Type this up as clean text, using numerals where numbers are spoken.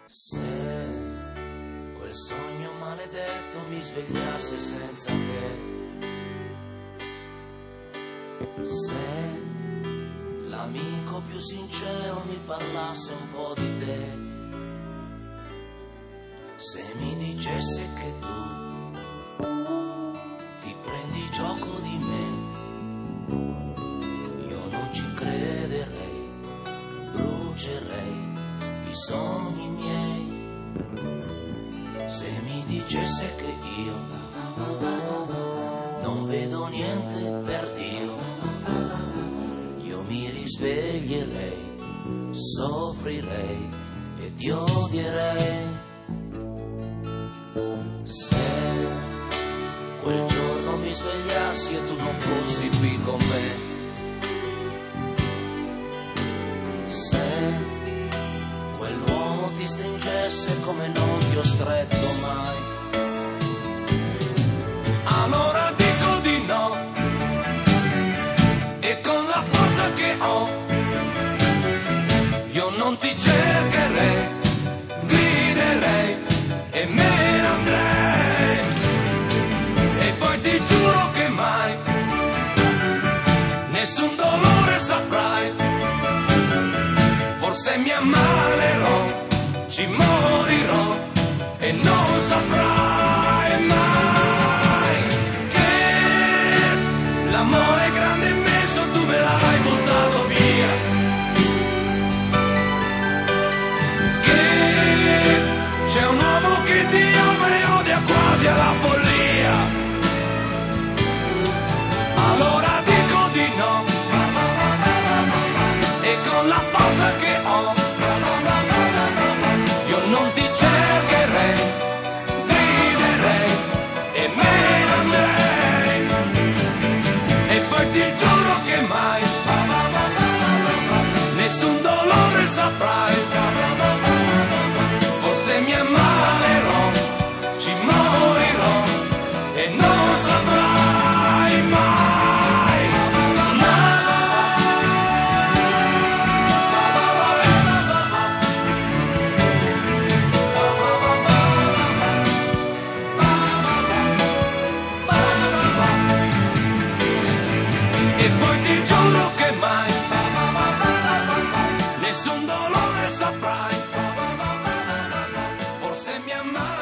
Se quel sogno maledetto mi svegliasse senza te, se l'amico più sincero mi parlasse un po' di te, se mi dicesse che tu ti prendi gioco di me, io non ci crederei, brucerei i sogni miei. Se mi dicesse che io non vedo niente per Dio, io mi risveglierei, soffrirei e ti odierei. Se quel giorno mi svegliassi e tu non fossi qui con me, se quell'uomo ti stringesse come non ti ho stretto mai, allora dico di no, e con la forza che ho io non ti cercherei, griderei e me ne andrei, e poi ti giuro che mai nessun dolore saprai. Forse mi ammalerò, ci morirò e non saprai mai che l'amore grande immenso tu me l'hai buttato via, che c'è un uomo che ti ama e odia quasi alla follia. Allora dico di no, e con la forza che ho io non ti cercherei, griderei e me ne andrei, e poi ti giuro che mai nessun dolore saprai. Forse mi ammalerò, ci morirò e non saprai mai. Giuro che mai nessun dolore saprai. Forse mi amai.